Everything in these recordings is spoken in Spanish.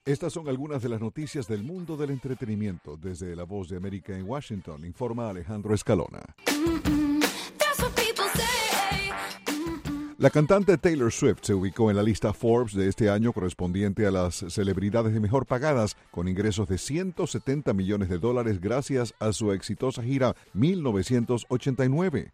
Estas son algunas de las noticias del mundo del entretenimiento. Desde La Voz de América en Washington, informa Alejandro Escalona. La cantante Taylor Swift se ubicó en la lista Forbes de este año correspondiente a las celebridades de mejor pagadas, con ingresos de $170 millones gracias a su exitosa gira 1989.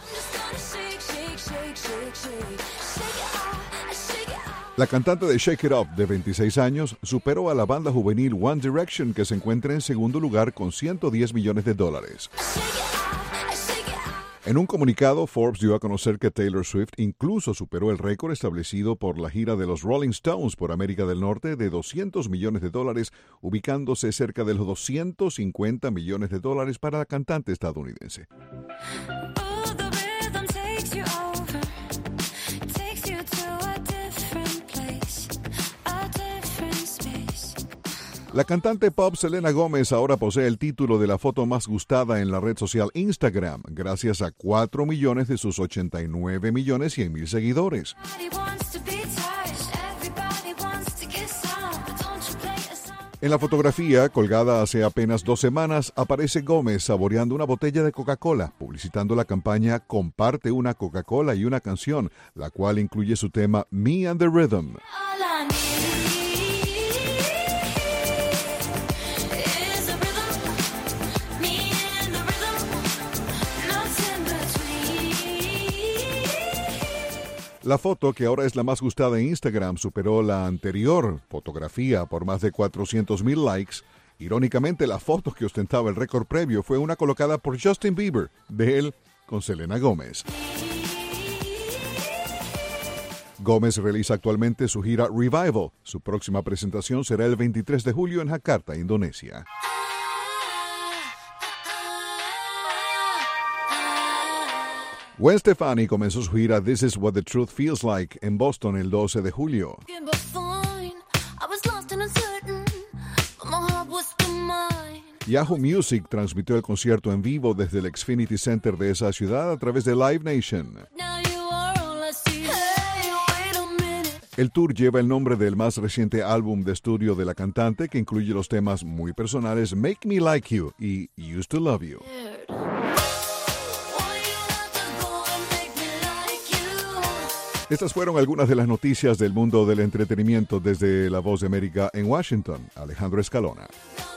La cantante de Shake It Up, de 26 años, superó a la banda juvenil One Direction, que se encuentra en segundo lugar con $110 millones. En un comunicado, Forbes dio a conocer que Taylor Swift incluso superó el récord establecido por la gira de los Rolling Stones por América del Norte de $200 millones, ubicándose cerca de los $250 millones para la cantante estadounidense. La cantante pop Selena Gómez ahora posee el título de la foto más gustada en la red social Instagram, gracias a 4 millones de sus 89.100.000 seguidores. En la fotografía, colgada hace apenas 2 semanas, aparece Gómez saboreando una botella de Coca-Cola, publicitando la campaña Comparte una Coca-Cola y una canción, la cual incluye su tema Me and the Rhythm. La foto, que ahora es la más gustada en Instagram, superó la anterior fotografía por más de 400.000 likes. Irónicamente, la foto que ostentaba el récord previo fue una colocada por Justin Bieber, de él con Selena Gómez. Gómez realiza actualmente su gira Revival. Su próxima presentación será el 23 de julio en Jakarta, Indonesia. Gwen Stefani comenzó su gira This Is What the Truth Feels Like en Boston el 12 de julio. Yahoo Music transmitió el concierto en vivo desde el Xfinity Center de esa ciudad a través de Live Nation. El tour lleva el nombre del más reciente álbum de estudio de la cantante, que incluye los temas muy personales Make Me Like You y Used to Love You. Estas fueron algunas de las noticias del mundo del entretenimiento desde La Voz de América en Washington. Alejandro Escalona.